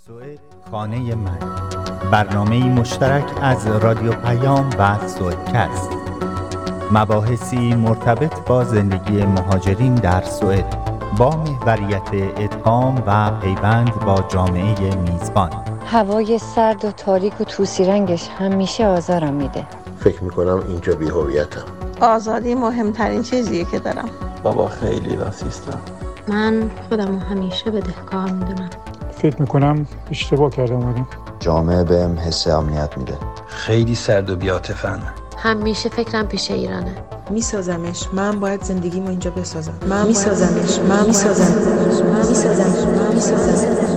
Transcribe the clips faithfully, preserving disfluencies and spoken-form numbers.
سوئد خانه من، برنامه‌ای مشترک از رادیو پیام و سوئدکست. مباحثی مرتبط با زندگی مهاجرین در سوئد با محوریت ادغام و پیوند با جامعه میزبان. هوای سرد و تاریک و طوسی رنگش همیشه آزارم میده. فکر میکنم اینجا بی هویتم. آزادی مهمترین چیزیه که دارم. بابا خیلی راسیستم. من خودمو همیشه بدهکار میدونم. فکر میکنم اشتباه کردم اومدم. جامعه بهم حس امنیت میده. خیلی سرد و بی‌عاطفه‌ام. همیشه فکرم پیش ایرانه. میسازمش. من باید زندگیمو اینجا بسازم. من میسازمش. من میسازمش. من میسازمش. من میسازمش.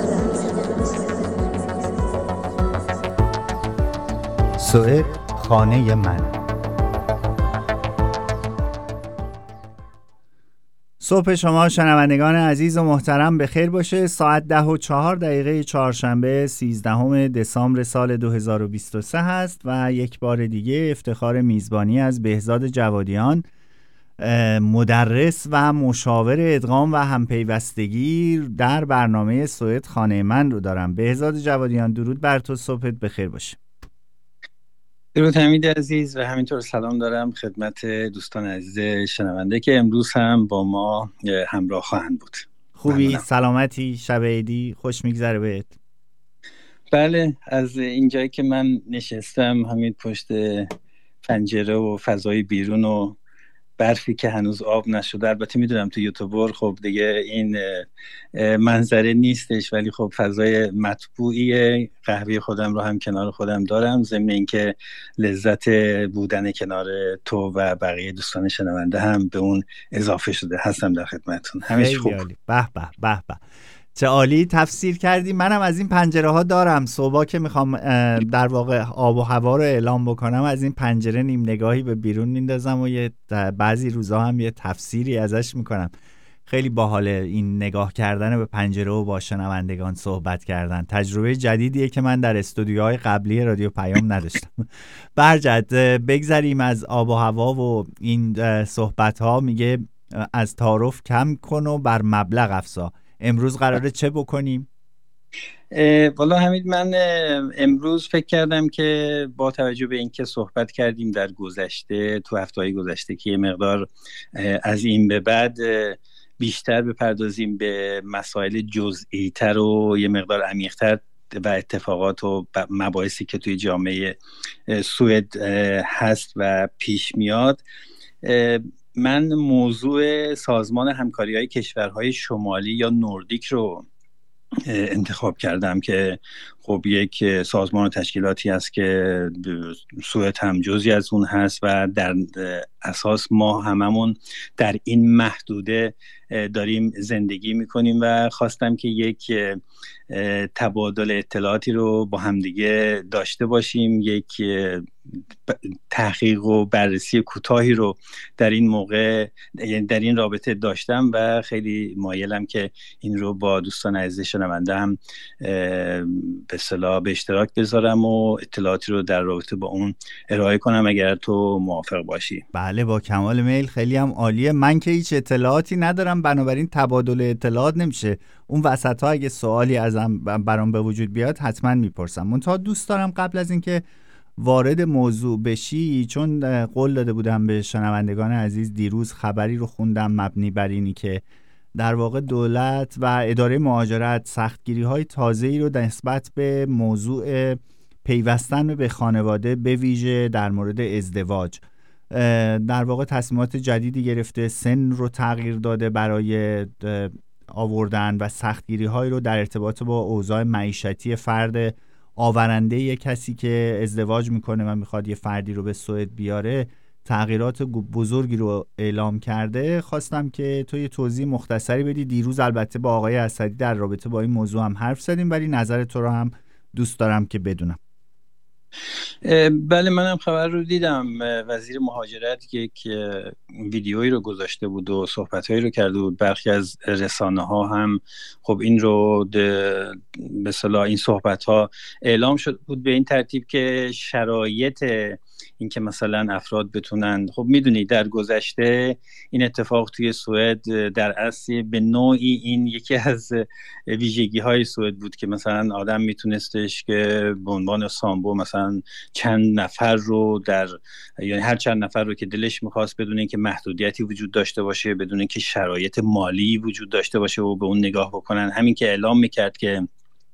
سوئد خانه من. صبح شما شنوندگان عزیز و محترم بخیر باشه. ساعت ده و چهار دقیقه چهارشنبه سیزدهم دسامبر سال دو هزار و بیست و سه هست و یک بار دیگه افتخار میزبانی از بهزاد جوادیان، مدرس و مشاور ادغام و همپیوستگی در برنامه سوئد خانه من رو دارم. بهزاد جوادیان، درود بر تو، صبحت بخیر باشه. درود حمید عزیز و همینطور سلام دارم خدمت دوستان عزیز شنونده که امروز هم با ما همراه خواهند بود. خوبی؟ ممنونم. سلامتی؟ شب عیدی خوش میگذره بهت؟ بله، از اینجایی که من نشستم همین پشت پنجره و فضای بیرون و برفی که هنوز آب نشده، البته میدونم تو یوتیوبر خب دیگه این منظره نیستش، ولی خب فضای مطبوعی قهوه خودم رو هم کنار خودم دارم، ضمن اینکه لذت بودن کنار تو و بقیه دوستان شنونده هم به اون اضافه شده. هستم در خدمتتون. همش خوب. به به به به، چه عالی تفسیر کردی. منم از این پنجره ها دارم. صبح که میخوام در واقع آب و هوا رو اعلام بکنم از این پنجره نیم نگاهی به بیرون میندازم و یه بعضی روزا هم یه تفسیری ازش میکنم. خیلی باحاله این نگاه کردن به پنجره و با شنوندگان صحبت کردن. تجربه جدیدیه که من در استودیوهای قبلی رادیو پیام نداشتم. برجت بگذریم از آب و هوا و این صحبت ها. میگه از تعارف کم کن و بر مبلغ افزا. امروز قراره چه بکنیم؟ والا حمید، من امروز فکر کردم که با توجه به اینکه صحبت کردیم در گذشته، تو هفته‌های گذشته، که یه مقدار از این به بعد بیشتر بپردازیم به مسائل جزئی تر و یه مقدار عمیق‌تر و اتفاقات و مباحثی که توی جامعه سوئد هست و پیش میاد. من موضوع سازمان همکاری‌های کشورهای شمالی یا نوردیک رو انتخاب کردم که خب یک سازمان و تشکیلاتی هست که سوئد هم جزئی از اون هست و در اساس ما هممون در این محدوده داریم زندگی میکنیم و خواستم که یک تبادل اطلاعاتی رو با همدیگه داشته باشیم، یک تحقیق و بررسی کوتاهی رو در این موقع در این رابطه داشتم و خیلی مایلم که این رو با دوستان عزیز شنونده هم به اصطلاح به اشتراک بذارم و اطلاعاتی رو در رابطه با اون ارائه کنم اگر تو موافق باشی. بله، با کمال میل. خیلی هم عالیه. من که هیچ اطلاعاتی ندارم، بنابراین تبادل اطلاعات نمیشه. اون وسط ها اگه سوالی ازم برام به وجود بیاد حتما میپرسم. منتها دوست دارم قبل از اینکه وارد موضوع بشی، چون قول داده بودم به شنوندگان عزیز، دیروز خبری رو خوندم مبنی بر اینی که در واقع دولت و اداره مهاجرت سختگیری‌های تازه‌ای رو نسبت به موضوع پیوستن به خانواده، به ویژه در مورد ازدواج، در واقع تصمیمات جدیدی گرفته، سن رو تغییر داده برای آوردن و سختگیری‌هایی رو در ارتباط با اوضاع معیشتی فرد آورنده یک کسی که ازدواج میکنه و میخواد یه فردی رو به سوئد بیاره، تغییرات بزرگی رو اعلام کرده. خواستم که تو یه توضیح مختصری بدی. دیروز البته با آقای اسدی در رابطه با این موضوع هم حرف زدیم، ولی نظر تو رو هم دوست دارم که بدونم. بله، منم خبر رو دیدم. وزیر مهاجرت یک ویدیویی رو گذاشته بود و صحبت‌هایی رو کرده بود. برخی از رسانه‌ها هم خب این رو به به اصطلاح این صحبت ها اعلام شد بود به این ترتیب که شرایط این که مثلا افراد بتونن، خب میدونید در گذشته این اتفاق توی سوئد در اصل به نوعی این یکی از ویژگی های سوئد بود که مثلا آدم میتونستش که به عنوان سامبو مثلا چند نفر رو در، یعنی هر چند نفر رو که دلش میخواست بدون اینکه محدودیتی وجود داشته باشه، بدون اینکه شرایط مالی وجود داشته باشه و به اون نگاه بکنن. همین که اعلام میکرد که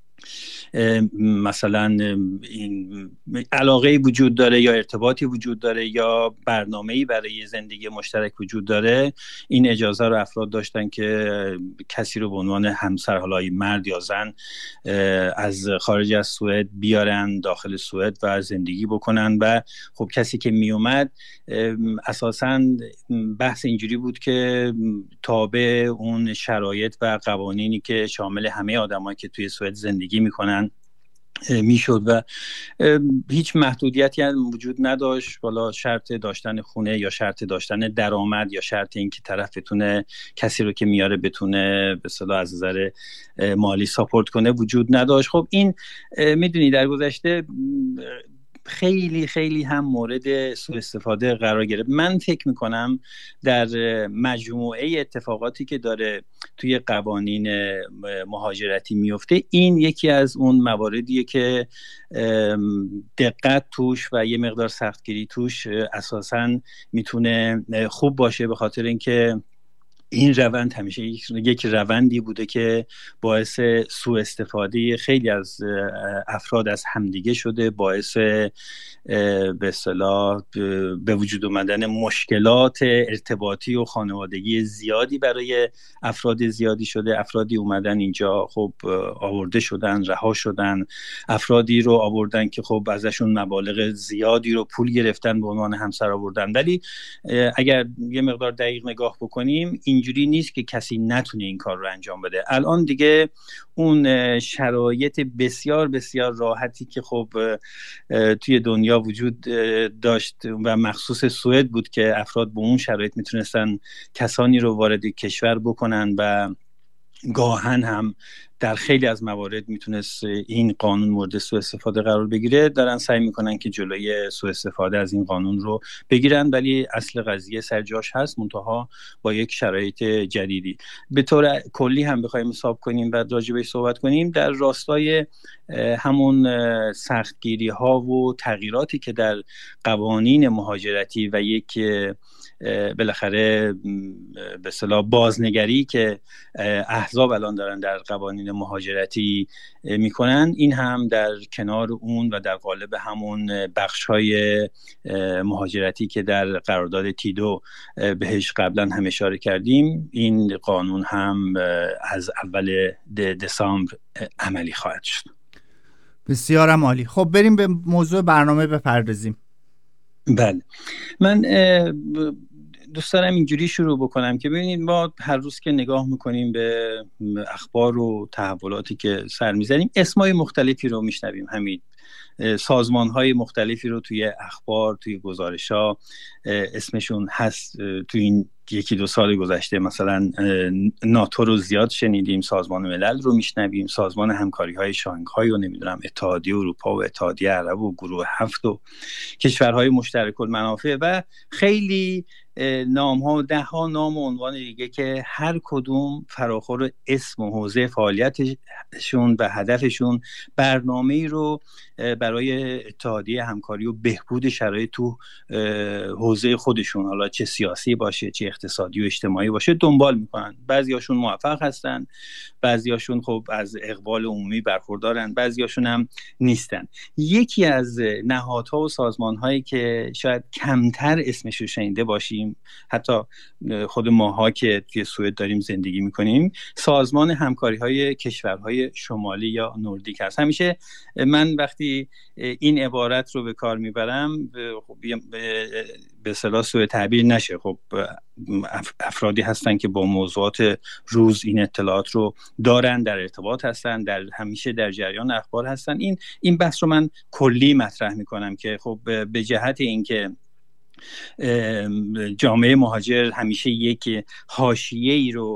مثلا این علاقه وجود داره یا ارتباطی وجود داره یا برنامه‌ای برای زندگی مشترک وجود داره، این اجازه رو افراد داشتن که کسی رو به عنوان همسر، حالا مرد یا زن، از خارج از سوئد بیارن داخل سوئد و زندگی بکنن. و خب کسی که می اومد اساساً بحث اینجوری بود که تابع اون شرایط و قوانینی که شامل همه آدمایی که توی سوئد زندگی میکنن میشد و هیچ محدودیتی هم وجود نداشت، والا شرط داشتن خونه یا شرط داشتن درآمد یا شرط اینکه طرف بتونه کسی رو که میاره بتونه به اصطلاح از نظر مالی ساپورت کنه وجود نداشت. خب این میدونی در گذشته خیلی خیلی هم مورد سوء استفاده قرار گرفت. من فکر میکنم در مجموعه اتفاقاتی که داره توی قوانین مهاجرتی میفته، این یکی از اون مواردیه که دقت توش و یه مقدار سختگیری توش اساساً میتونه خوب باشه، به خاطر اینکه این روند همیشه یک روندی بوده که باعث سوء استفاده خیلی از افراد از همدیگه شده، باعث به اصطلاح به وجود آمدن مشکلات ارتباطی و خانوادگی زیادی برای افراد زیادی شده. افرادی اومدن اینجا، خب آورده شدن، رها شدن، افرادی رو آوردن که خب ازشون مبالغ زیادی رو پول گرفتن به عنوان همسر آوردن. ولی اگر یه مقدار دقیق نگاه بکنیم اینجوری نیست که کسی نتونه این کار رو انجام بده. الان دیگه اون شرایط بسیار بسیار راحتی که خب توی دنیا وجود داشت و مخصوص سوئد بود که افراد با اون شرایط میتونستن کسانی رو وارد کشور بکنن و گاهن هم در خیلی از موارد میتونست این قانون مورد سوء استفاده قرار بگیره. دارن سعی میکنن که جلوی سوء استفاده از این قانون رو بگیرن، ولی اصل قضیه سر جاش هست، منتها با یک شرایط جدیدی. به طور کلی هم بخوایم حساب کنیم و راجع بهش صحبت کنیم، در راستای همون سختگیری ها و تغییراتی که در قوانین مهاجرتی و یک بالاخره به اصطلاح بازنگری که احزاب الان دارن در قوانین مهاجرتی میکنن، این هم در کنار اون و در قالب همون بخش‌های مهاجرتی که در قرارداد تیدو بهش قبلا هم اشاره کردیم، این قانون هم از اول دسامبر عملی خواهد شد. بسیارم عالی. خب بریم به موضوع برنامه بپردازیم. بله، من دوست دارم اینجوری شروع بکنم که ببینید ما هر روز که نگاه میکنیم به اخبار و تحولاتی که سر میزنیم، اسمای مختلفی رو میشنویم، همین سازمان‌های مختلفی رو توی اخبار، توی گزارش‌ها اسمشون هست. توی این یکی دو سال گذشته مثلا ناتو رو زیاد شنیدیم، سازمان ملل رو میشنویم، سازمان همکاری‌های شانگهای و نمیدونم اتحادیه اروپا و اتحادیه عرب و گروه هفت و کشورهای مشترک المنافع و خیلی نام ها و ده ها نام و عنوان دیگه که هر کدوم فراخور اسم و حوزه فعالیتشون و هدفشون برنامه‌ای رو برای اتحادیه همکاری و بهبود شرایط تو حوزه خودشون، حالا چه سیاسی باشه چه اقتصادی و اجتماعی باشه، دنبال میکنن. بعضیاشون موفق هستن، بعضیاشون خب از اقبال عمومی برخوردارن، بعضیاشون هم نیستن. یکی از نهادها و سازمان‌هایی که شاید کمتر اسمش رو شنیده باشیم، حتی خود ماها که توی سوئد داریم زندگی میکنیم، سازمان همکاری‌های کشورهای شمالی یا نوردیک هست. همیشه من وقتی این عبارت رو به کار میبرم خب به اصطلاح سوء تعبیر نشه، خب افرادی هستن که با موضوعات روز این اطلاعات رو دارن، در ارتباط هستن، در همیشه در جریان اخبار هستن. این این بحث رو من کلی مطرح میکنم که خب به جهت اینکه جامعه مهاجر همیشه یک حاشیه‌ای رو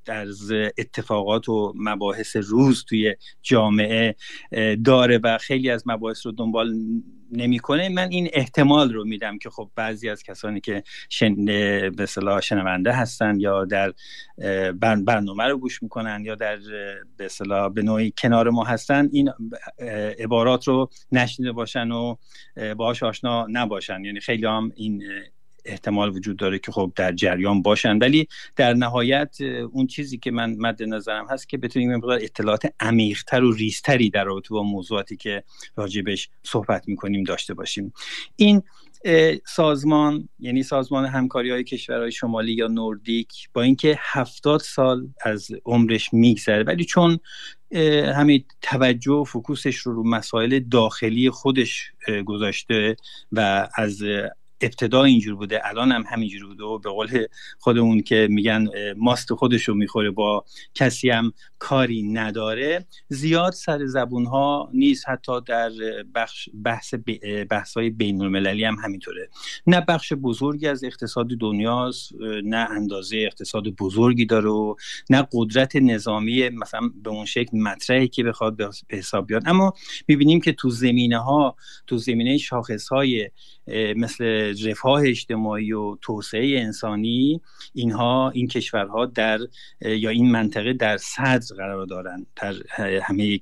در اتفاقات و مباحث روز توی جامعه داره و خیلی از مباحث رو دنبال نمیکنه، من این احتمال رو میدم که خب بعضی از کسانی که شن... به اصطلاح شنونده هستن یا در برنامه رو گوش میکنن یا در به اصطلاح به نوعی کنار ما هستن این عبارات رو نشنیده باشن و باهاش آشنا نباشن. یعنی خیلی هم این احتمال وجود داره که خب در جریان باشن، ولی در نهایت اون چیزی که من مد نظرم هست که بتونیم این مقدار اطلاعات عمیق‌تر و ریزتری در رابطه با موضوعاتی که راجبش صحبت میکنیم داشته باشیم. این سازمان، یعنی سازمان همکاری‌های کشورهای شمالی یا نوردیک، با اینکه هفتاد سال از عمرش میگذره ولی چون همین توجه و فوکوسش رو رو مسائل داخلی خودش گذاشته و از ابتدا اینجور بوده، الان هم همینجور بوده و به قول خودمون که میگن ماست خودشو میخوره، با کسی هم کاری نداره، زیاد سر زبون ها نیست. حتی در بخش بحث بحث‌های بین المللی هم همینطوره. نه بخش بزرگی از اقتصاد دنیاست، نه اندازه اقتصاد بزرگی داره و نه قدرت نظامی مثلا به اون شکل مطرحی که بخواد به حساب بیاد. اما میبینیم که تو زمینه ها تو زمینه شاخص های مثل رفاه اجتماعی و توسعه انسانی، اینها این کشورها در یا این منطقه در صدر قرار دارن در همه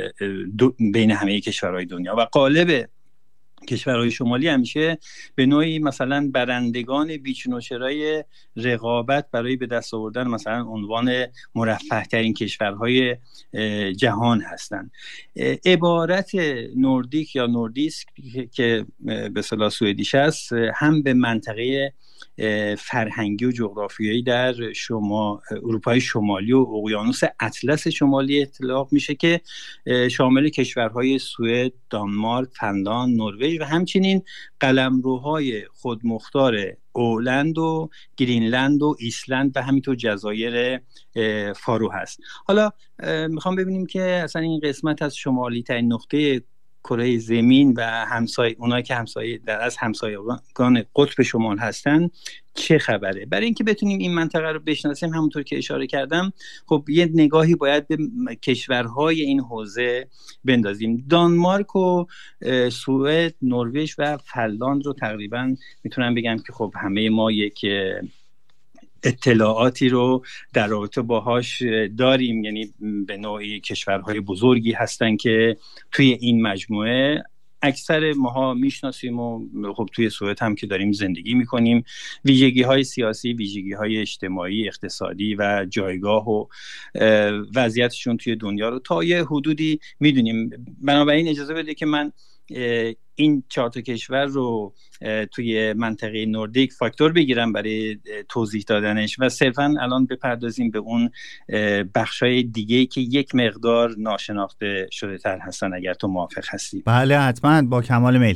بین همه کشورهای دنیا و غالب کشورهای شمالی همیشه به نوعی مثلا برندگان بیچنوچرای رقابت برای به دست آوردن مثلا عنوان مرفه ترین کشورهای جهان هستند. عبارت نوردیک یا نوردیسک که به اصطلاح سوئدیش است هم به منطقه فرهنگی و جغرافیایی در شما اروپای شمالی و اقیانوس اطلس شمالی اطلاق میشه که شامل کشورهای سوئد، دانمارک، فنلاند، نروژ و همچنین قلمروهای خودمختار اولند و گرینلند و ایسلند و همینطور جزایر فارو هست. حالا میخوام ببینیم که اصلا این قسمت از شمالی ترین نقطه کره زمین و همسایه اونایی که همسایه در از همسایگان قطب شمال هستن چه خبره. برای اینکه بتونیم این منطقه رو بشناسیم همونطور که اشاره کردم خب یه نگاهی باید به کشورهای این حوزه بندازیم. دانمارک و سوئد، نروژ و فنلاند رو تقریبا میتونم بگم که خب همه ما یک اطلاعاتی رو در رابطه باهاش داریم، یعنی به نوعی کشورهای بزرگی هستن که توی این مجموعه اکثر ماها میشناسیم و خب توی سوئد هم که داریم زندگی میکنیم ویژگی های سیاسی، ویژگی های اجتماعی، اقتصادی و جایگاه و وضعیتشون توی دنیا رو تا یه حدودی میدونیم. بنابراین اجازه بده که من این چهار تا کشور رو توی منطقه نوردیک فاکتور بگیرم برای توضیح دادنش و صرفاً الان بپردازیم به اون بخشای دیگه‌ای که یک مقدار ناشناخته شده تر هستن، اگر تو موافق هستی. بله حتماً، با کمال میل.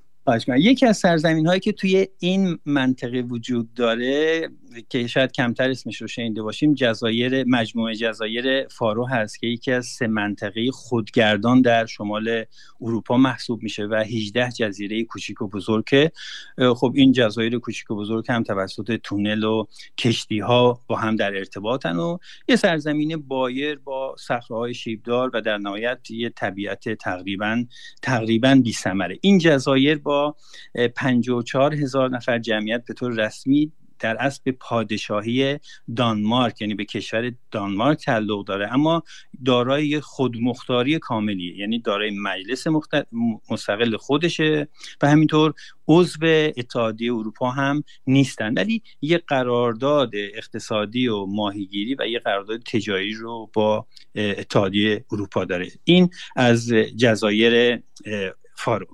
یکی از سرزمین هایی که توی این منطقه وجود داره که شاید کمتر اسمش رو شنیده باشیم، جزایر مجموعه جزایر فارو هست که یکی از سه منطقه خودگردان در شمال اروپا محسوب میشه و هجده جزیره کوچیک و بزرگ که خب این جزایر کوچیک و بزرگ هم توسط تونل و کشتی ها با هم در ارتباطن و یه سرزمین بایر با صخره‌های شیبدار و در نهایت یه طبیعت تقریبا تقریبا بی‌ثمره. این جزایر با پنجاه و چهار هزار نفر جمعیت به طور رسمی در اصل به پادشاهی دانمارک یعنی به کشور دانمارک تعلق داره، اما دارای خودمختاری کاملیه، یعنی دارای مجلس مخت... مستقل خودشه و همینطور عضو اتحادیه اروپا هم نیستن، ولی یه قرارداد اقتصادی و ماهیگیری و یه قرارداد تجاری رو با اتحادیه اروپا داره. این از جزایر فارو.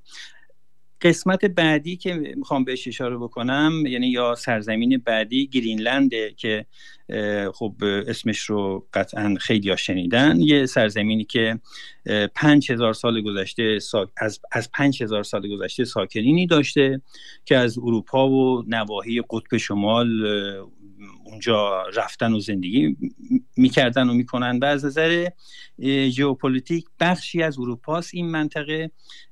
قسمت بعدی که میخوام بهش اشاره بکنم یعنی یا سرزمین بعدی گرینلنده که خب اسمش رو قطعا خیلی ها شنیدن. یه سرزمینی که پنج هزار سال گذشته سا... از از پنج هزار سال گذشته ساکنینی داشته که از اروپا و نواحی قطب شمال اونجا رفتن و زندگی میکردن و میکنن و از نظر ژئوپلیتیک بخشی از اروپاست. این منطقه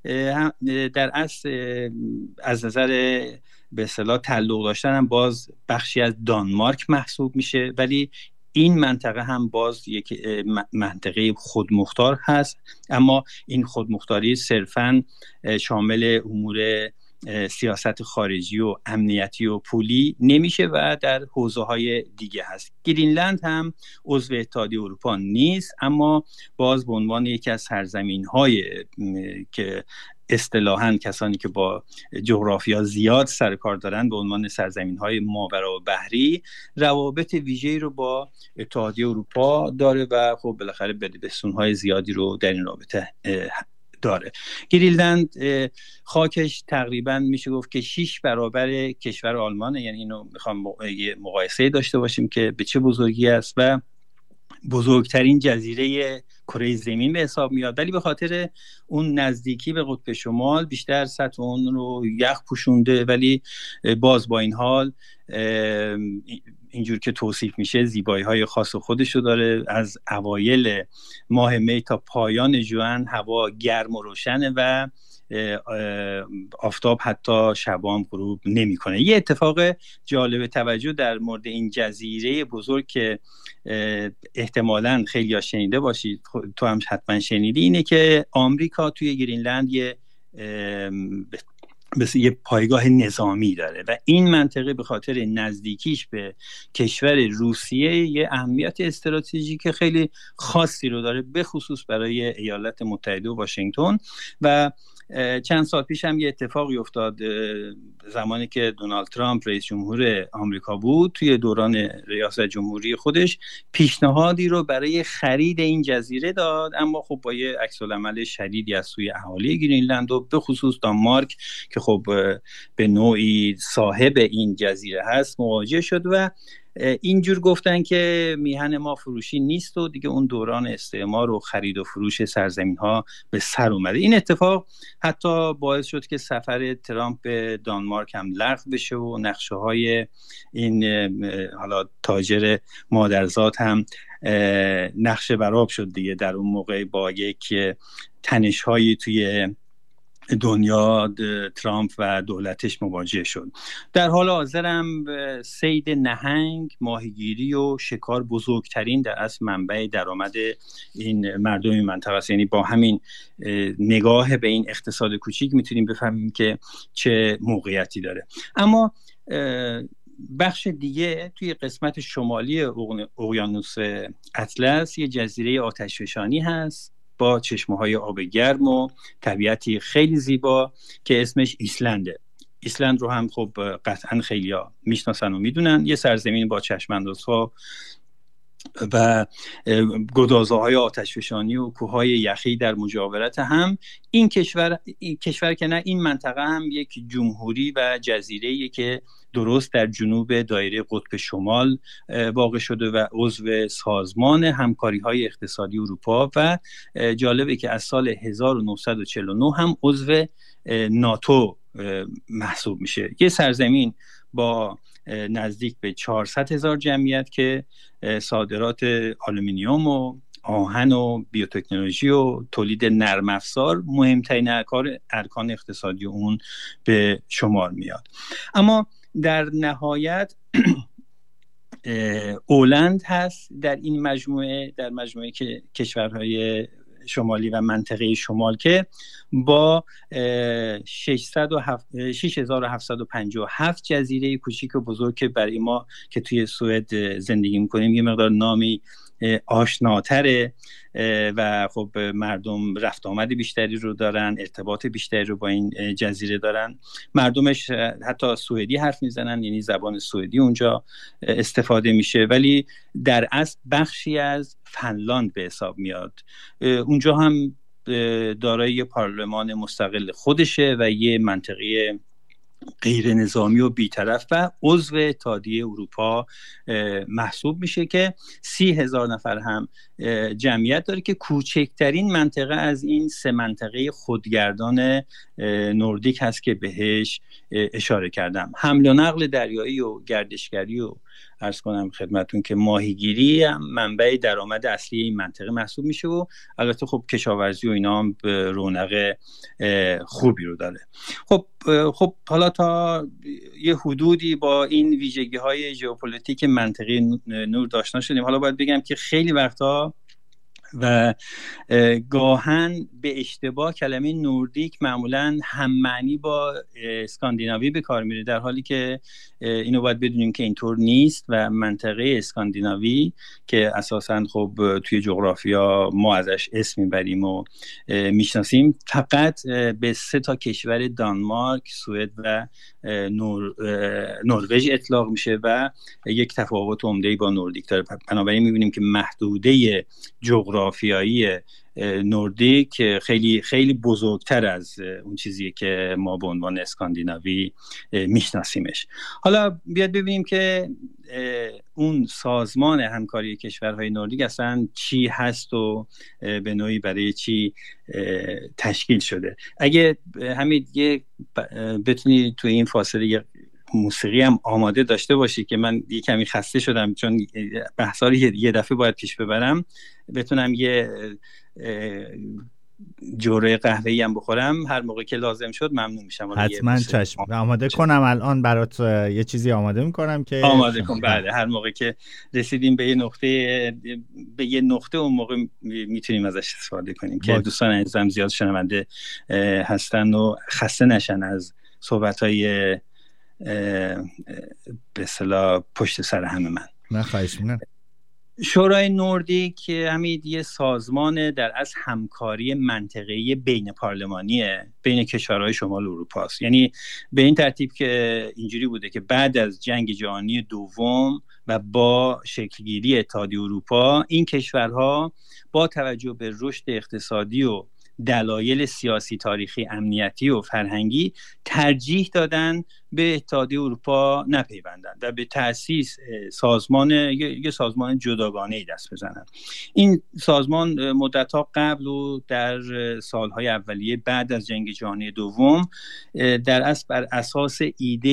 در اصل از نظر به اصطلاح تعلق داشتن هم باز بخشی از دانمارک محسوب میشه، ولی این منطقه هم باز یک منطقه خودمختار هست، اما این خودمختاری صرفاً شامل امور سیاست خارجی و امنیتی و پولی نمیشه و در حوزه‌های دیگه هست. گرینلند هم عضو اتحادیه اروپا نیست، اما باز به عنوان یکی از سرزمین‌های که اصطلاحاً کسانی که با جغرافیا زیاد سر کار دارن به عنوان سرزمین‌های ماورابحری روابط ویژه‌ای رو با اتحادیه اروپا داره و خب بالاخره بدبستون‌های زیادی رو در این رابطه داره. گرینلند خاکش تقریبا میشه گفت که شش برابر کشور آلمانه، یعنی اینو میخوام یه مقایسه داشته باشیم که به چه بزرگی است و بزرگترین جزیره کره زمین به حساب میاد، ولی به خاطر اون نزدیکی به قطب شمال بیشتر سطح اون رو یخ پوشونده، ولی باز با این حال اینجور که توصیف میشه زیبایی‌های خاص خودشو داره. از اوایل ماه می تا پایان ژوئن هوا گرم و روشنه و آفتاب حتی شبام غروب نمیکنه. یه اتفاق جالب توجه در مورد این جزیره بزرگ که احتمالاً خیلی ها شنیده باشید، تو هم حتما شنیدی، اینه که آمریکا توی گرینلند یه مثل یه پایگاه نظامی داره و این منطقه به خاطر نزدیکیش به کشور روسیه یه اهمیت استراتژیک خیلی خاصی رو داره، به خصوص برای ایالات متحده و واشنگتن. و چند سال پیش هم یه اتفاقی افتاد زمانی که دونالد ترامپ رئیس جمهور آمریکا بود، توی دوران ریاست جمهوری خودش پیشنهادی رو برای خرید این جزیره داد، اما خب با یه عکس‌العمل شدیدی از سوی اهالی گرینلند و به خصوص دانمارک که خب به نوعی صاحب این جزیره هست مواجه شد و اینجور گفتن که میهن ما فروشی نیست و دیگه اون دوران استعمار و خرید و فروش سرزمین ها به سر اومده. این اتفاق حتی باعث شد که سفر ترامپ به دانمارک هم لغو بشه و نقشه های این حالا تاجر مادرزاد هم نقشه برآب شد دیگه. در اون موقع با یک تنش هایی توی دنیا ترامپ و دولتش مواجه شد. در حال حاضر هم صید نهنگ، ماهیگیری و شکار بزرگترین در اصل منبع درآمد این مردم این منطقه است. یعنی با همین نگاه به این اقتصاد کوچیک میتونیم بفهمیم که چه موقعیتی داره. اما بخش دیگه توی قسمت شمالی اقیانوس اطلس یه جزیره آتشفشانی هست با چشمه‌های آب گرم و طبیعتی خیلی زیبا که اسمش ایسلنده. ایسلند رو هم خب قطعا خیلی‌ها میشناسن و میدونن. یه سرزمین با چشم‌اندازها و گدازه‌های آتشفشانی و کوههای یخی در مجاورت هم. این کشور این کشور که نه، این منطقه هم یک جمهوری و جزیره‌ای که درست در جنوب دایره قطب شمال واقع شده و عضو سازمان همکاری‌های اقتصادی اروپا و جالبه که از سال هزار و نهصد و چهل و نه هم عضو ناتو محسوب میشه. یه سرزمین با نزدیک به چهارصد هزار جمعیت که صادرات آلومینیوم و آهن و بیوتکنولوژی و تولید نرم افزار مهمترین ارکان اقتصادی اون به شمار میاد. اما در نهایت اولند هست در این مجموعه، در مجموعه که کشورهای شمالی و منطقه شمال که با شش هزار و هفتصد و پنجاه و هفت جزیره کوچیک و بزرگ که برای ما که توی سوئد زندگی میکنیم یه مقدار نامی آشناتره و خب مردم رفت آمد بیشتری رو دارن، ارتباط بیشتری رو با این جزیره دارن. مردمش حتی سوئدی حرف میزنن، یعنی زبان سوئدی اونجا استفاده میشه، ولی در اصل بخشی از فنلاند به حساب میاد. اونجا هم دارای یه پارلمان مستقل خودشه و یه منطقه غیر نظامی و بیطرف و عضو اتحادیه اروپا محسوب میشه که سی هزار نفر هم جمعیت داره که کوچکترین منطقه از این سه منطقه خودگردان نوردیک هست که بهش اشاره کردم. حمل و نقل دریایی و گردشگری و عرض کنم خدمتون که ماهیگیری هم منبع درآمد اصلی این منطقه محسوب میشه و البته خب کشاورزی و اینا هم به رونق خوبی رو داره. خب خب حالا تا یه حدودی با این ویژگی‌های ژئوپلیتیک منطقه نور آشنا شدیم. حالا باید بگم که خیلی وقتا و گاهن به اشتباه کلمه نوردیک معمولا هم معنی با اسکاندیناوی به کار میره، در حالی که اینو باید بدونیم که اینطور نیست و منطقه اسکاندیناوی که اساساً خب توی جغرافیا ما ازش اسم میبریم و میشناسیم فقط به سه تا کشور دانمارک، سوئد و نور... نروژ اطلاق میشه و یک تفاوت عمده‌ای با نوردیک داره. بنابراین میبینیم که محدوده جغرافیایی نوردیک خیلی خیلی بزرگتر از اون چیزیه که ما به عنوان اسکاندیناوی میشناسیمش. حالا بیاد ببینیم که اون سازمان همکاری کشورهای نوردیک اصلا چی هست و به نوعی برای چی تشکیل شده. اگه همین یه بتونی توی این فاصله یه موسیقی هم آماده داشته باشی که من یه کمی خسته شدم چون بحثا رو یه دفعه باید پیش ببرم، بتونم یه جوره قهوه‌ای هم بخورم هر موقع که لازم شد ممنون میشم. حتما چشم آماده کنم الان برات یه چیزی آماده میکنم که آماده کن. بله هر موقع که رسیدیم به یه نقطه به یه نقطه اون موقع میتونیم ازش استفاده کنیم که دوستان عزیزم زیاد شنونده هستن و خسته نشن از صحبت‌های به اصطلاح پشت سر همه من. نه خواهش می‌کنم. شورای نوردیک همین یه سازمان در از همکاری منطقه‌ای بین پارلمانیه بین کشورهای شمال اروپا است. یعنی به این ترتیب که اینجوری بوده که بعد از جنگ جهانی دوم و با شکلگیری اتحادیه اروپا این کشورها با توجه به رشد اقتصادی و دلایل سیاسی، تاریخی، امنیتی و فرهنگی ترجیح دادن به اتحادیه اروپا نپیوندن و به تأسیس سازمان یه سازمان جداگانه‌ای دست بزنن. این سازمان مدت‌ها قبل و در سالهای اولیه بعد از جنگ جهانی دوم در اصل بر اساس ایده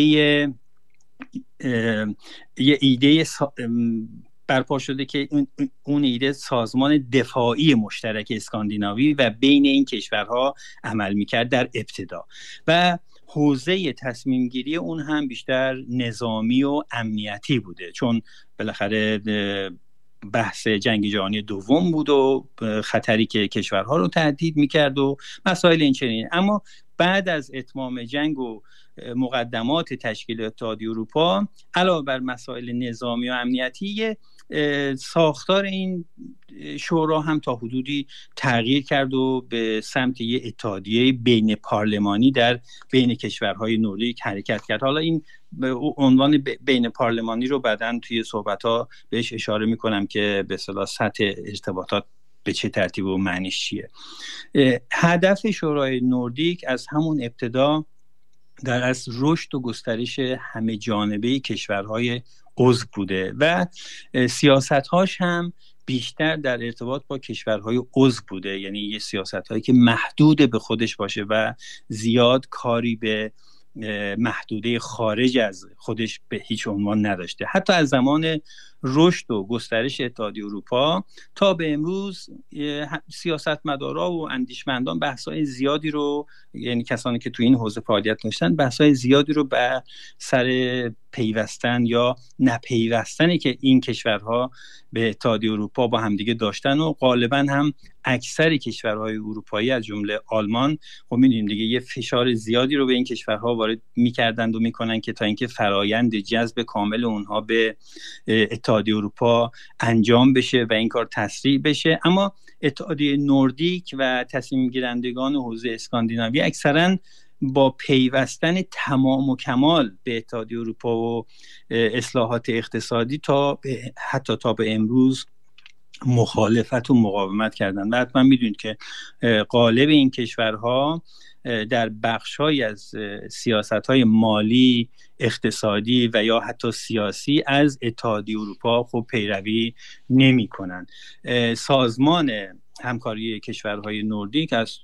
یه ایده برپا شده که اون ایده سازمان دفاعی مشترک اسکاندیناوی و بین این کشورها عمل میکرد در ابتدا و حوزه تصمیم گیری اون هم بیشتر نظامی و امنیتی بوده، چون بالاخره بحث جنگ جهانی دوم بود و خطری که کشورها رو تهدید میکرد و مسائل این چنین. اما بعد از اتمام جنگ و مقدمات تشکیل اتحادیه اروپا علاوه بر مسائل نظامی و امنیتی ساختار این شورا هم تا حدودی تغییر کرد و به سمت یه اتحادیه بین پارلمانی در بین کشورهای نوردیک حرکت کرد. حالا این عنوان بین پارلمانی رو بعداً توی صحبت‌ها بهش اشاره می‌کنم که به اصطلاح سطح ارتباطات به چه ترتیب و معنیش چیه. هدف شورای نوردیک از همون ابتدا در از رشد و گسترش همه جانبه کشورهای عضو بوده و سیاست‌هاش هم بیشتر در ارتباط با کشورهای عضو بوده، یعنی یه سیاست‌هایی که محدود به خودش باشه و زیاد کاری به محدوده خارج از خودش به هیچ عنوان نداشته. حتی از زمان رشد و گسترش اتحادیه اروپا تا به امروز سیاستمدارا و اندیشمندان بحث‌های زیادی رو، یعنی کسانی که تو این حوزه فعالیت داشتن، بحث‌های زیادی رو به سر پیوستن یا نپیوستنی که این کشورها به اتحادیه اروپا با همدیگه داشتن و غالبا هم اکثر کشورهای اروپایی از جمله آلمان خب می‌دونیم دیگه یه فشار زیادی رو به این کشورها وارد می‌کردند و می‌کنن که تا اینکه فرایند جذب کامل اونها به اتحادیه اروپا انجام بشه و این کار تسریع بشه. اما اتحادیه نوردیک و تصمیم گیرندگان حوزه اسکاندیناوی اکثراً با پیوستن تمام و کمال به اتحادیه اروپا و اصلاحات اقتصادی تا حتی تا به امروز مخالفت و مقاومت کردن. و حتما میدونید که غالب این کشورها در بخش‌های از سیاست‌های مالی، اقتصادی و یا حتی سیاسی از اتحادیه اروپا خب پیروی نمی‌کنند. سازمان همکاری کشورهای نوردیک از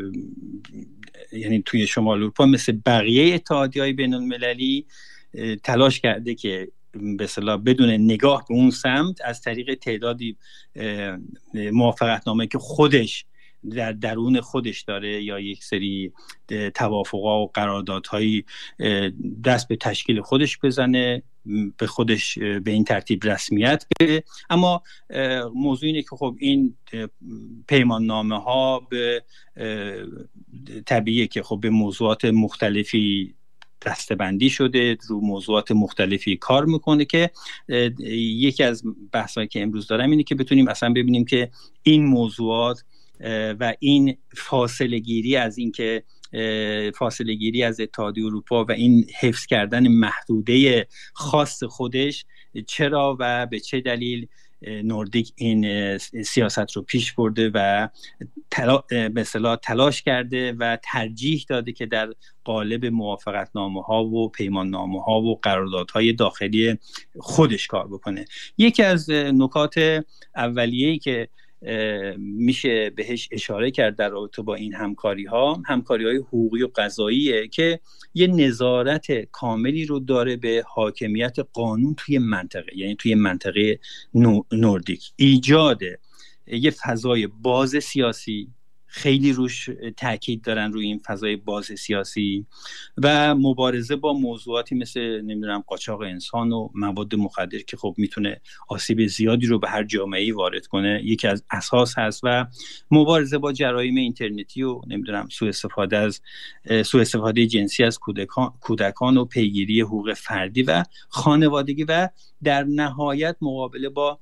یعنی توی شمال اروپا مثل بقیه اتحادیه‌های بین‌المللی تلاش کرده که به اصطلاح بدون نگاه به اون سمت از طریق تعدادی موافقتنامه که خودش در درون خودش داره یا یک سری توافق‌ها و قراردادهایی دست به تشکیل خودش بزنه، به خودش به این ترتیب رسمیت بده. اما موضوع اینه که خب این پیمان نامه ها به طبیعیه که خب به موضوعات مختلفی دسته‌بندی شده، رو موضوعات مختلفی کار میکنه که یکی از بحثایی که امروز دارم اینه که بتونیم اصلا ببینیم که این موضوعات و این فاصله گیری از این که فاصله گیری از اتحادیه اروپا و این حفظ کردن محدوده خاص خودش چرا و به چه دلیل نوردیک این سیاست رو پیش برده و تلا... به اصطلاح تلاش کرده و ترجیح داده که در قالب موافقتنامه ها و پیمان نامه ها و قراردادهای داخلی خودش کار بکنه. یکی از نکات اولیه‌ای که میشه بهش اشاره کرد در رابطه با این همکاری ها، همکاری های حقوقی و قضاییه که یه نظارت کاملی رو داره به حاکمیت قانون توی منطقه، یعنی توی منطقه نوردیک. ایجاد یه فضای باز سیاسی، خیلی روش تاکید دارن روی این فضای باز سیاسی و مبارزه با موضوعاتی مثل نمیدونم قاچاق انسان و مواد مخدر که خب میتونه آسیب زیادی رو به هر جامعه‌ای وارد کنه، یکی از اساس هست، و مبارزه با جرایم اینترنتی و نمیدونم سوء استفاده از سوء استفاده جنسی از کودکان کودکان و پیگیری حقوق فردی و خانوادگی و در نهایت مقابله با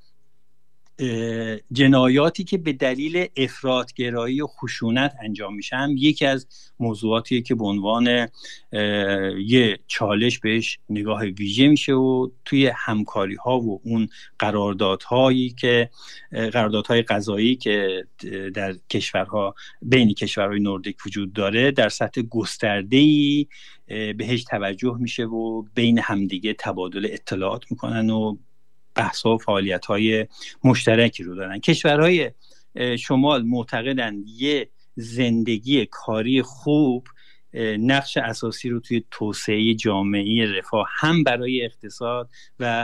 جنایاتی که به دلیل افراط‌گرایی و خشونت انجام میشه هم یکی از موضوعاتیه که به عنوان یه چالش بهش نگاه ویژه میشه و توی همکاری ها و اون قراردادهایی که قراردادهای قضایی که در کشورها بین کشورهای نوردیک وجود داره در سطح گسترده‌ای بهش توجه میشه و بین همدیگه تبادل اطلاعات میکنن و بحث‌ها و فعالیت‌های مشترکی رو دارن. کشورهای شمال معتقدن یه زندگی کاری خوب نقش اساسی رو توی توسعه جامعه رفاه هم برای اقتصاد و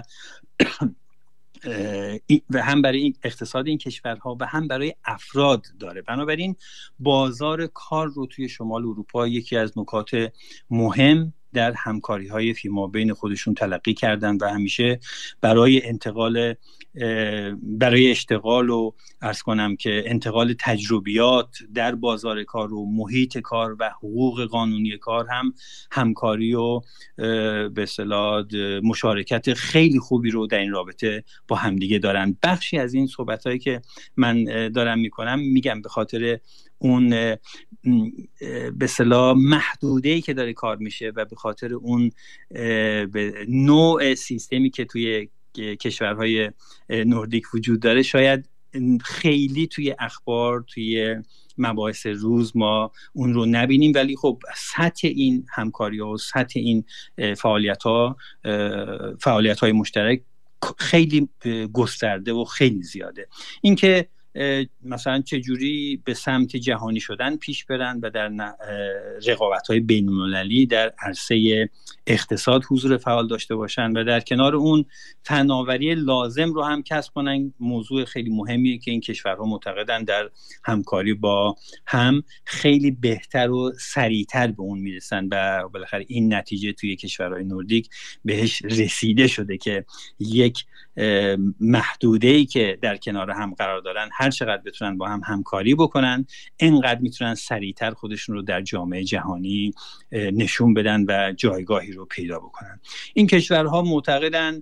و هم برای اقتصاد این کشورها و هم برای افراد داره. بنابراین بازار کار رو توی شمال اروپا یکی از نکات مهم در همکاری‌های فیمابین خودشون تلقی کردن و همیشه برای انتقال برای اشتغال و عرض کنم که انتقال تجربیات در بازار کار و محیط کار و حقوق قانونی کار هم همکاری و به اصطلاح مشارکت خیلی خوبی رو در این رابطه با همدیگه دارن. بخشی از این صحبت‌هایی که من دارم میکنم میگم به خاطر اون به اصطلاح محدوده‌ای که داره کار میشه و به خاطر اون به نوع سیستمی که توی کشورهای نوردیک وجود داره شاید خیلی توی اخبار توی مباحث روز ما اون رو نبینیم، ولی خب سطح این همکاری‌ها و سطح این فعالیت‌ها فعالیت‌های مشترک خیلی گسترده و خیلی زیاده. اینکه مثلا چجوری به سمت جهانی شدن پیش برن و در رقابت‌های بین‌المللی در عرصه اقتصاد حضور فعال داشته باشن و در کنار اون فناوری لازم رو هم کسب کنن، موضوع خیلی مهمیه که این کشورها معتقدن در همکاری با هم خیلی بهتر و سریعتر به اون میرسن و بالاخره این نتیجه توی کشورهای نوردیک بهش رسیده شده که یک محدوده‌ای که در کنار هم قرار دارن هر چقدر بتونن با هم همکاری بکنن اینقدر میتونن سریعتر خودشون رو در جامعه جهانی نشون بدن و جایگاهی رو پیدا بکنن. این کشورها معتقدن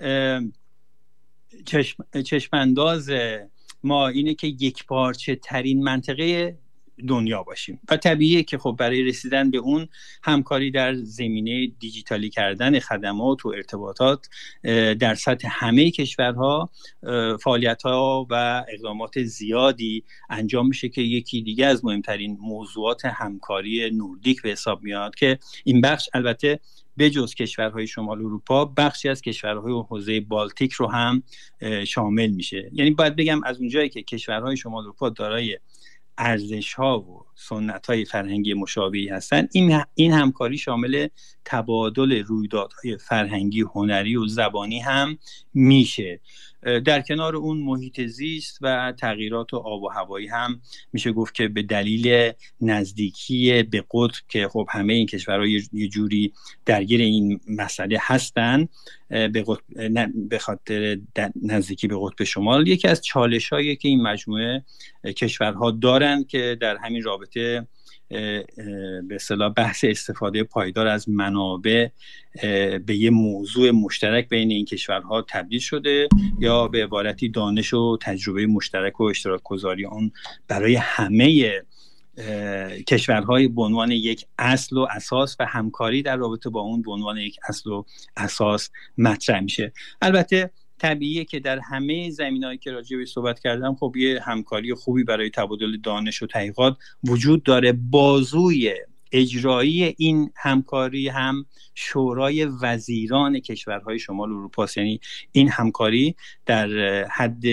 چشم چشمانداز ما اینه که یک پارچه ترین منطقه دنیا باشیم و طبیعیه که خب برای رسیدن به اون همکاری در زمینه دیجیتالی کردن خدمات و ارتباطات در سطح همه کشورها فعالیت‌ها و اقدامات زیادی انجام میشه که یکی دیگه از مهمترین موضوعات همکاری نوردیک به حساب میاد که این بخش البته به جز کشورهای شمال اروپا بخشی از کشورهای حوزه بالتیک رو هم شامل میشه. یعنی باید بگم از اونجایی که کشورهای شمال اروپا دارای ارزش‌ها و سنت‌های فرهنگی مشابهی هستند. این این همکاری شامل تبادل رویدادهای فرهنگی، هنری و زبانی هم میشه. در کنار اون محیط زیست و تغییرات آب و هوایی هم میشه گفت که به دلیل نزدیکی به قطب که خب همه این کشورها یه جوری درگیر این مسئله هستن، به قطب به خاطر نزدیکی به قطب شمال، یکی از چالش‌هایی که این مجموعه کشورها دارن که در همین رابطه به اصطلاح بحث استفاده پایدار از منابع به یه موضوع مشترک بین این کشورها تبدیل شده، یا به عبارتی دانش و تجربه مشترک و اشتراک گذاری آن برای همه کشورهای به عنوان یک اصل و اساس و همکاری در رابطه با اون به عنوان یک اصل و اساس مطرح میشه. البته طبیعیه که در همه زمینه‌هایی که راجع بهش صحبت کردم خب یه همکاری خوبی برای تبادل دانش و تحقیقات وجود داره. بازوی اجرایی این همکاری هم شورای وزیران کشورهای شمال اروپا است. یعنی این همکاری در حد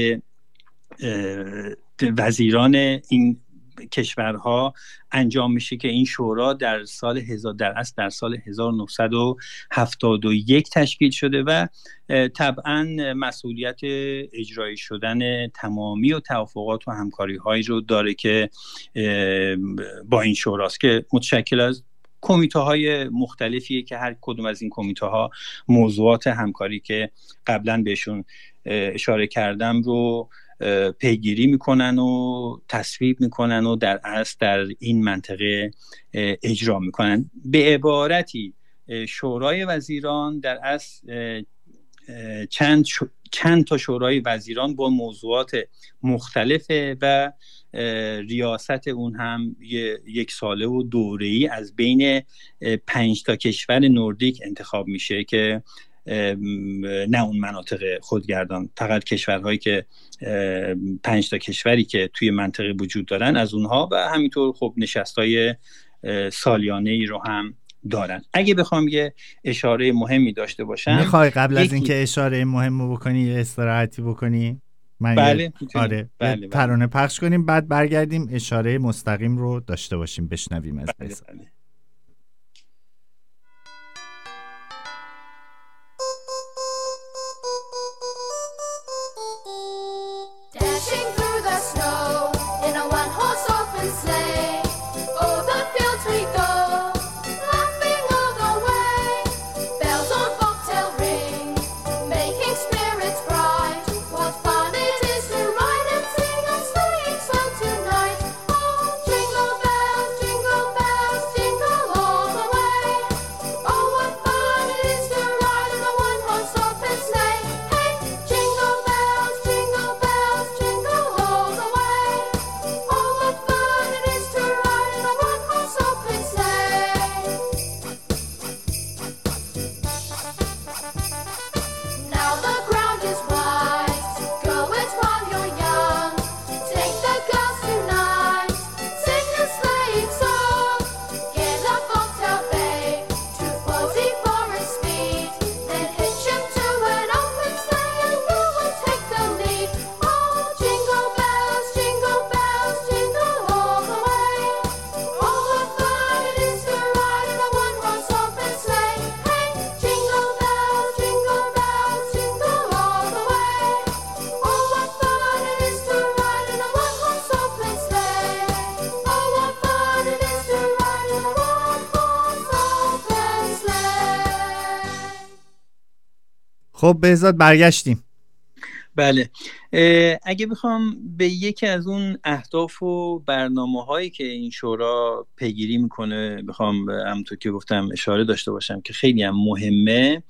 وزیران این کشورها انجام میشه که این شورا در سال هزار در اصل در سال هزار و نهصد و هفتاد و یک تشکیل شده و طبعا مسئولیت اجرایی شدن تمامی و توافقات و همکاری هایی رو داره که با این شوراست که متشکل از کمیته های مختلفیه که هر کدوم از این کمیته ها موضوعات همکاری که قبلا بهشون اشاره کردم رو پیگیری میکنن و تصویب میکنن و در اصل در این منطقه اجرا میکنن. به عبارتی شورای وزیران در اصل چند چند تا شورای وزیران با موضوعات مختلفه و ریاست اون هم یک ساله و دوره‌ای از بین پنج تا کشور نوردیک انتخاب میشه که نه اون مناطق خودگردان، فقط کشورهایی که پنج تا کشوری که توی منطقه وجود دارن از اونها، و همینطور خب نشستای سالیانه ای رو هم دارن. اگه بخوام یه اشاره مهمی داشته باشم، میخوای قبل از اینکه اشاره مهمو بکنی یه استراحتی بکنی؟ من بله آره بله, بله. ترانه پخش کنیم بعد برگردیم اشاره مستقیم رو داشته باشیم بشنویم از بله, بله. خب بهزاد برگشتیم. بله، اگه بخوام به یکی از اون اهداف و برنامه هایی که این شورا پیگیری میکنه بخوام همونطور که گفتم اشاره داشته باشم که خیلی هم مهمه،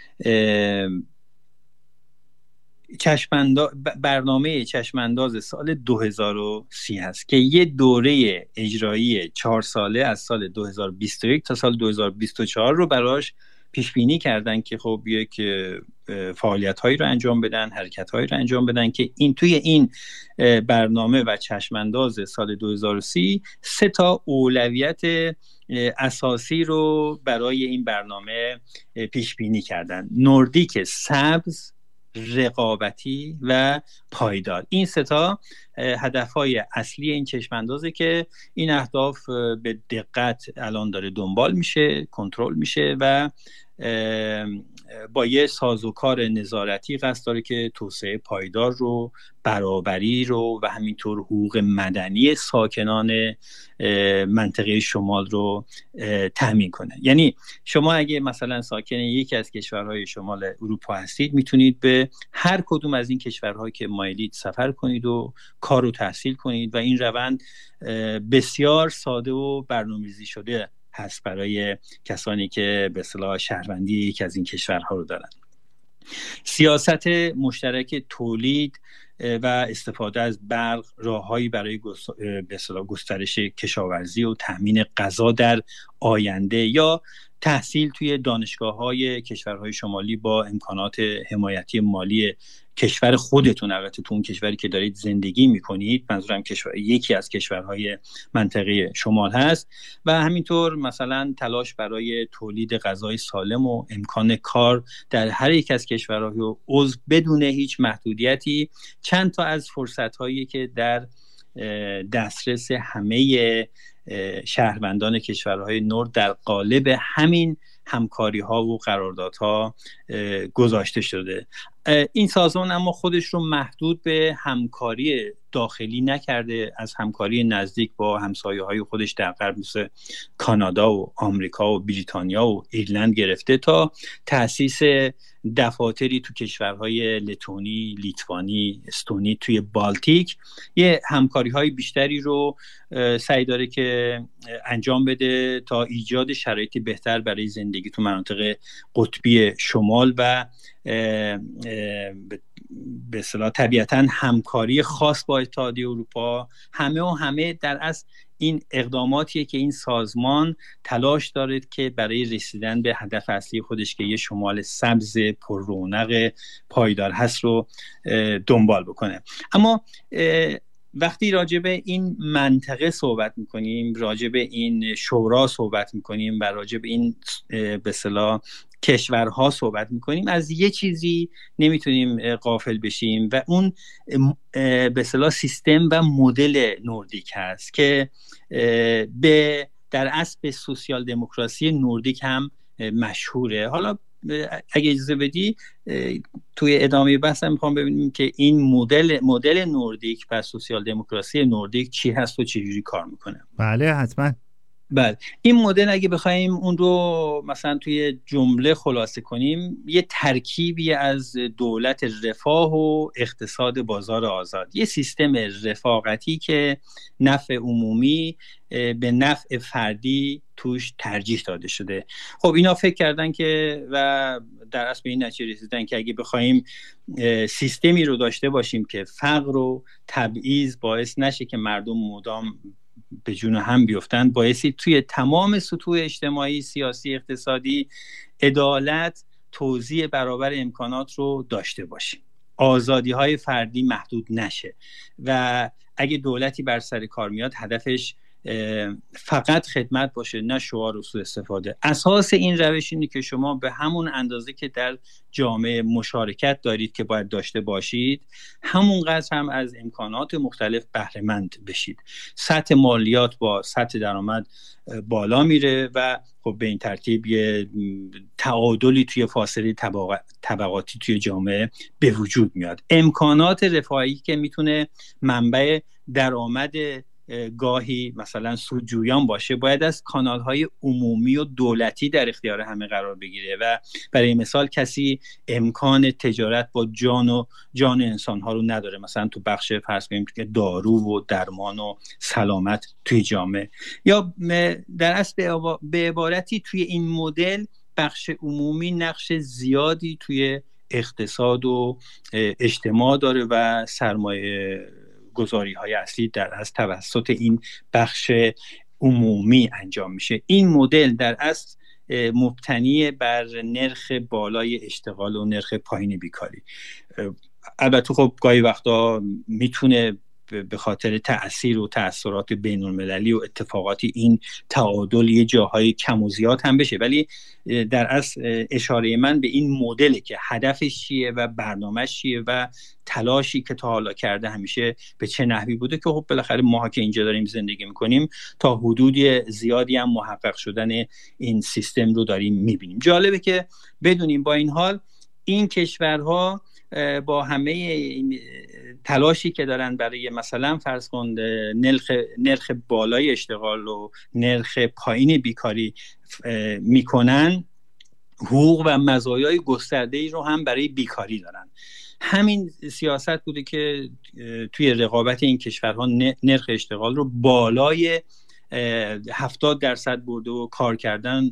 چشمانداز برنامه چشمانداز سال دو هزار و سی هست که یه دوره اجرایی چهار ساله از سال دو هزار و بیست و یک تا سال دو هزار و بیست و چهار رو براش پیش بینی کردن که خب یک فعالیت هایی رو انجام بدن، حرکت هایی رو انجام بدن که این توی این برنامه و چشمانداز سال دو هزار و سی سه تا اولویت اساسی رو برای این برنامه پیش بینی کردن: نوردیک سبز، رقابتی و پایدار. این سه تا هدفهای اصلی این چشماندازه که این اهداف به دقت الان داره دنبال میشه، کنترل میشه و با یه سازوکار نظارتی قصد داره که توسعه پایدار رو، برابری رو و همینطور حقوق مدنی ساکنان منطقه شمال رو تضمین کنه. یعنی شما اگه مثلا ساکن یکی از کشورهای شمال اروپا هستید، میتونید به هر کدوم از این کشورها که مایلید سفر کنید و کار و تحصیل کنید و این روند بسیار ساده و برنامه‌ریزی شده هست برای کسانی که به اصطلاح شهروندی یکی از این کشورها رو دارن. سیاست مشترک تولید و استفاده از برق راههایی برای به اصطلاح گسترش کشاورزی و تامین غذا در آینده یا تحصیل توی دانشگاه‌های کشورهای شمالی با امکانات حمایتی مالی کشور خودتون، البته تو اون کشوری که دارید زندگی میکنید، منظورم کشور یکی از کشورهای منطقه شمال هست، و همینطور مثلا تلاش برای تولید غذای سالم و امکان کار در هر یک از کشورهای عضو بدون هیچ محدودیتی. چند تا از فرصت‌هایی که در دسترس همه شهروندان کشورهای نورد در قالب همین همکاری ها و قراردادها گذاشته شده. این سازمان اما خودش رو محدود به همکاری داخلی نکرده، از همکاری نزدیک با همسایه های خودش در غرب مثل کانادا و آمریکا و بریتانیا و ایرلند گرفته تا تأسیس دفاتری تو کشورهای لتونی، لیتوانی، استونی توی بالتیک، یه همکاری های بیشتری رو سعی داره که انجام بده تا ایجاد شرایطی بهتر برای زندگی تو مناطق قطبی شمال و به اصطلاح طبیعتاً همکاری خاص با اتحادیه اروپا. همه و همه در اصل این اقداماتیه که این سازمان تلاش داره که برای رسیدن به هدف اصلی خودش که یه شمال سبز پر رونق پایدار هست رو دنبال بکنه. اما وقتی راجع به این منطقه صحبت میکنیم، راجع به این شورا صحبت میکنیم و راجع به این به اصطلاح کشورها صحبت میکنیم، از یه چیزی نمیتونیم غافل بشیم و اون به اصطلاح سیستم و مدل نوردیک هست که به در اصل به سوسیال دموکراسی نوردیک هم مشهوره. حالا اگه اجازه بدی توی ادامه بحثم میخوام ببینیم که این مدل مدل نوردیک و سوسیال دموکراسی نوردیک چی هست و چجوری کار میکنه. بله حتما. بله، این مدل اگه بخوایم اون رو مثلا توی جمله خلاصه کنیم، یه ترکیبی از دولت رفاه و اقتصاد بازار آزاد، یه سیستم رفاقتی که نفع عمومی به نفع فردی توش ترجیح داده شده. خب اینا فکر کردن که و در اصل به این نتیجه رسیدن که اگه بخوایم سیستمی رو داشته باشیم که فقر و تبعیض باعث نشه که مردم مدام به جون هم بیفتن، بایستی توی تمام سطوح اجتماعی، سیاسی، اقتصادی عدالت، توزیع برابر امکانات رو داشته باشیم، آزادی های فردی محدود نشه و اگه دولتی بر سر کار میاد هدفش فقط خدمت باشه، نه شعار و سوء استفاده. اساس این روش اینه که شما به همون اندازه که در جامعه مشارکت دارید که باید داشته باشید، همونقدر هم از امکانات مختلف بهره مند بشید. سطح مالیات با سطح درآمد بالا میره و خب به این ترتیب یه تعادلی توی فاصله طبقاتی توی جامعه به وجود میاد. امکانات رفاهی که میتونه منبع درآمد گاهی مثلا سودجویان باشه، باید از کانال‌های عمومی و دولتی در اختیار همه قرار بگیره و برای مثال کسی امکان تجارت با جان و جان انسان‌ها رو نداره، مثلا تو بخش فرض کنیم که دارو و درمان و سلامت توی جامعه، یا در اصل به عبارتی توی این مدل بخش عمومی نقش زیادی توی اقتصاد و اجتماع داره و سرمایه گذاری های اصلی در از توسط این بخش عمومی انجام میشه. این مدل در اصل مبتنی بر نرخ بالای اشتغال و نرخ پایین بیکاری. البته خب گاهی وقتا میتونه به خاطر تأثیر و تأثیرات بین المللی و اتفاقات این تعادل یه جاهای کم و زیاد هم بشه، ولی در اصل اشاره من به این مدله که هدفش چیه و برنامه‌اش چیه و تلاشی که تا حالا کرده همیشه به چه نحوی بوده که خب بالاخره ما که اینجا داریم زندگی میکنیم تا حدود زیادی هم محقق شدن این سیستم رو داریم میبینیم. جالبه که بدونیم با این حال این کشورها با همه این تلاشی که دارن برای مثلا فرض کن نرخ نرخ بالای اشتغال و نرخ پایین بیکاری میکنن، حقوق و مزایای گسترده‌ای رو هم برای بیکاری دارن. همین سیاست بوده که توی رقابت این کشورها نرخ اشتغال رو بالای هفتاد درصد برده و کار کردن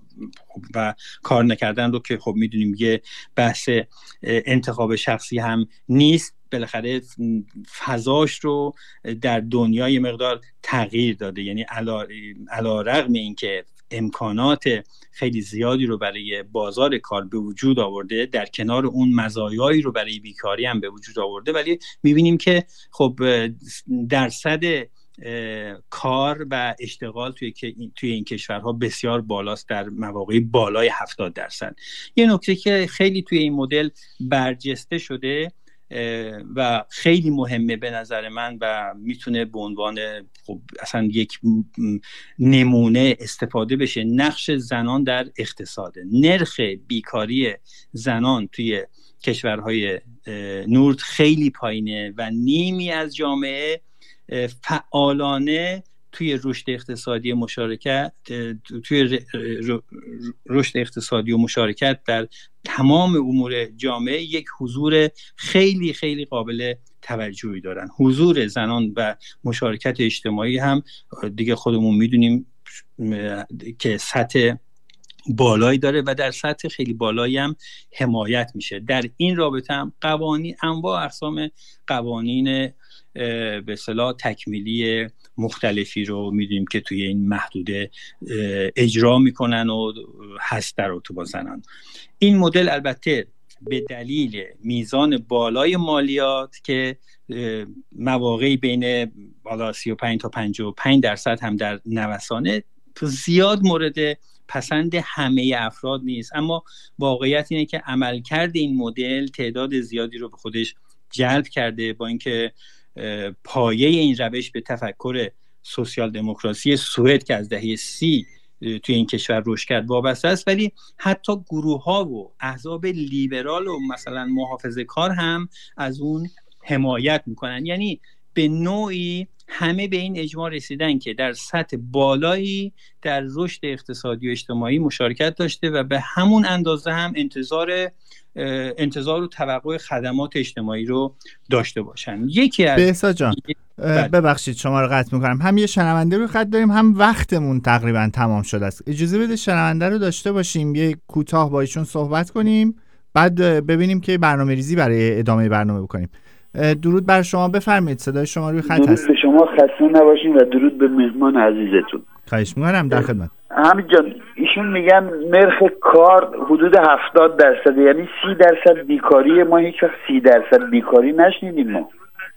و کار نکردن رو که خب میدونیم یه بحث انتخاب شخصی هم نیست، بالاخره فضاش رو در دنیا یه مقدار تغییر داده. یعنی علی رغم این که امکانات خیلی زیادی رو برای بازار کار به وجود آورده، در کنار اون مزایایی رو برای بیکاری هم به وجود آورده، ولی میبینیم که خب درصد کار و اشتغال توی توی این کشورها بسیار بالاست، در مواقعی بالای هفتاد درصد. یه نکته که خیلی توی این مدل برجسته شده و خیلی مهمه به نظر من و میتونه به عنوان خب اصلا یک نمونه استفاده بشه، نقش زنان در اقتصاد. نرخ بیکاری زنان توی کشورهای نورد خیلی پایینه و نیمی از جامعه فعالانه توی رشد اقتصادی مشارکت توی رشد اقتصادی و مشارکت در تمام امور جامعه یک حضور خیلی خیلی قابل توجهی دارن. حضور زنان و مشارکت اجتماعی هم دیگه خودمون میدونیم که سطح بالایی داره و در سطح خیلی بالایی هم حمایت میشه. در این رابطه هم قوانین، انواع اقسام قوانین به اصطلاح تکمیلی مختلفی رو میدونیم که توی این محدوده اجرا میکنن و هست در ارتباط زنان. این مدل البته به دلیل میزان بالای مالیات که مواقعی بین بالا سی و پنج تا پنجاه و پنج درصد هم در نوسانه، زیاد مورد پسند همه افراد نیست، اما واقعیت اینه که عملکرد این مدل تعداد زیادی رو به خودش جلب کرده، با اینکه پایه این روش به تفکر سوسیال دموکراسی سوئد که از دهه سی توی این کشور رشد کرد وابسته است، ولی حتی گروه ها و احزاب لیبرال و مثلا محافظه کار هم از اون حمایت میکنن. یعنی به نوعی همه به این اجماع رسیدن که در سطح بالایی در رشد اقتصادی و اجتماعی مشارکت داشته و به همون اندازه هم انتظار انتظار و توقع خدمات اجتماعی رو داشته باشن. یکی از بهزاد جان ببخشید شما رو قطع میکنم، هم یه شنونده رو خط داریم، هم وقتمون تقریبا تمام شده است. اجازه بده شنونده رو داشته باشیم، یه کوتاه با ایشون صحبت کنیم، بعد ببینیم که برنامه ریزی برای ادامه برنامه بکنیم. درود بر شما، بفرمایید، صدای شما روی خط هست. درود به شما، خسته نباشین و درود به مهمان عزیزتون. خواهش می‌کنم، در خدمت. همین جان، ایشون میگن نرخ کار حدود هفتاد درصد، یعنی سی درصد بیکاری. ما هیچ وقت سی درصد بیکاری نشنیدیم. ما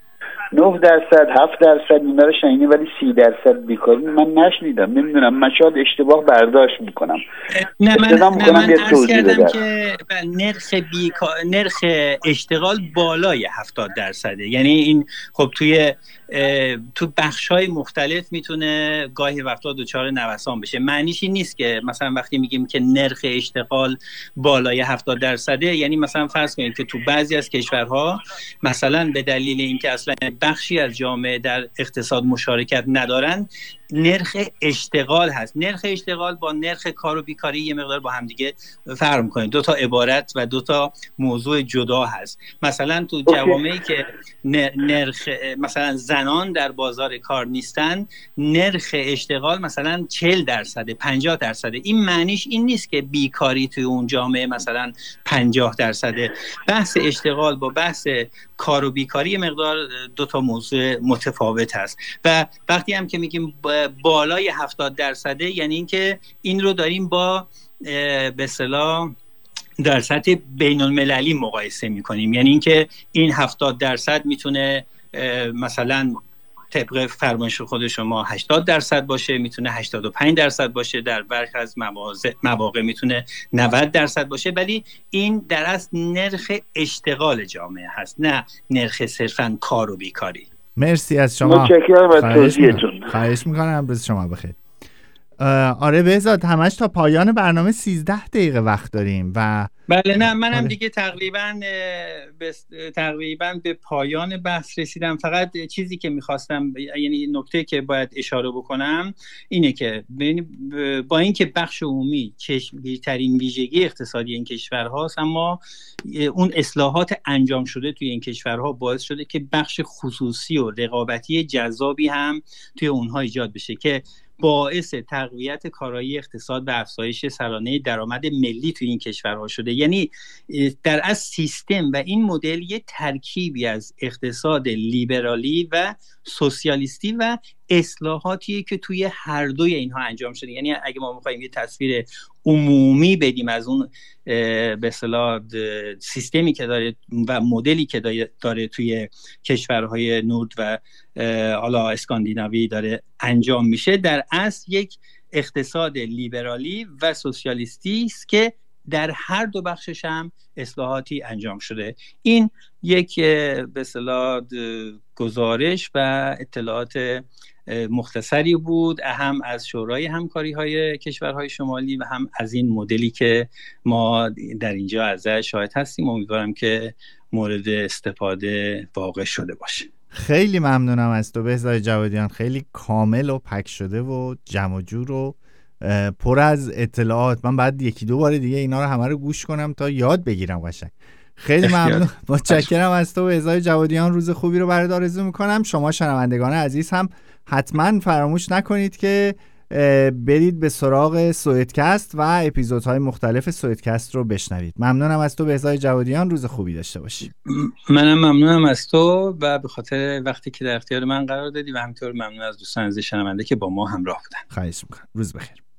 نه درصد، هفت درصد اینا رو شنیدیم، ولی سی درصد بیکاری من نشنیدم. نمیدونم، من شاید اشتباه برداشت میکنم. نه من, نه من عرض کردم که نرخ بیکار نرخ اشتغال بالای هفتاد درصده. یعنی این خب توی تو بخش‌های مختلف میتونه گاهی وقتا دچار نوسان بشه. معنیش این نیست که مثلا وقتی میگیم که نرخ اشتغال بالای هفتاد درصده، یعنی مثلا فرض کنید که تو بعضی از کشورها مثلا به دلیل اینکه اصلا بخشی از جامعه در اقتصاد مشارکت ندارن، نرخ اشتغال هست. نرخ اشتغال با نرخ کار و بیکاری یه مقدار با هم دیگه فرق می‌کنه. دو تا عبارت و دو تا موضوع جدا هست. مثلا تو جوامعی که نرخ مثلا زنان در بازار کار نیستن، نرخ اشتغال مثلا چهل درصد، پنجاه درصد. این معنیش این نیست که بیکاری توی اون جامعه مثلا پنجاه درصده. بحث اشتغال با بحث کار و بیکاری یه مقدار دو تا موضوع متفاوت هست. و وقتی هم که میگیم بالای هفتاد درصده، یعنی اینکه این رو داریم با به اصطلاح در سطح بین المللی مقایسه میکنیم. یعنی اینکه این هفتاد درصد میتونه مثلا طبق فرمایش خود شما هشتاد درصد باشه، میتونه هشتاد و پنج درصد باشه، در برخی از مواقع میتونه نود درصد باشه، ولی این در اصل نرخ اشتغال جامعه هست، نه نرخ صرفاً کار و بیکاری. مرسی از شما. متشکرم از توضیحتون. خواهش میکنم. روز شما بخیر. آره بهزاد، همش تا پایان برنامه سیزده دقیقه وقت داریم و بله نه منم آره. دیگه تقریبا بس... تقریبا به پایان بحث رسیدم. فقط چیزی که میخواستم، یعنی نکته که باید اشاره بکنم اینه که با اینکه بخش عمومی چشمگیرترین ویژگی اقتصادی این کشور هاست، اما اون اصلاحات انجام شده توی این کشورها باعث شده که بخش خصوصی و رقابتی جذابی هم توی اونها ایجاد بشه که باعث تقویت کارایی اقتصاد و افزایش سرانه درآمد ملی توی این کشورها شده. یعنی در از سیستم و این مدل یه ترکیبی از اقتصاد لیبرالی و سوسیالیستی و اصلاحاتیه که توی هر دوی اینها انجام شده. یعنی اگه ما می‌خوایم یه تصویر عمومی بدیم از اون به اصطلاح سیستمی که داره و مدلی که داره توی کشورهای نورد و حالا اسکاندیناوی داره انجام میشه، در اصل یک اقتصاد لیبرالی و سوسیالیستی است که در هر دو بخشش هم اصلاحاتی انجام شده. این یک به اصطلاح گزارش و اطلاعات مختصری بود، هم از شورای همکاری‌های کشورهای شمالی و هم از این مدلی که ما در اینجا ازش شاهد هستیم. امیدوارم که مورد استفاده واقع شده باشه. خیلی ممنونم از تو بهزاد جوادیان، خیلی کامل و پک شده و جمع و جور و پر از اطلاعات. من بعد یکی دو بار دیگه اینا رو همه رو گوش کنم تا یاد بگیرم قشنگ. خیلی ممنون، متشکرم از تو بهزاد جوادیان. روز خوبی رو برات آرزو میکنم. شما شنوندگان عزیز هم حتما فراموش نکنید که برید به سراغ سوئدکست و اپیزودهای مختلف سوئدکست رو بشنوید. ممنونم از تو بهزاد جوادیان، روز خوبی داشته باشی. منم ممنونم از تو و به خاطر وقتی که در اختیار من قرار دادی و همینطور ممنون از دوستان عزیز شنونده که با ما همراه بودن. خواهش میکنم. روز بخیر.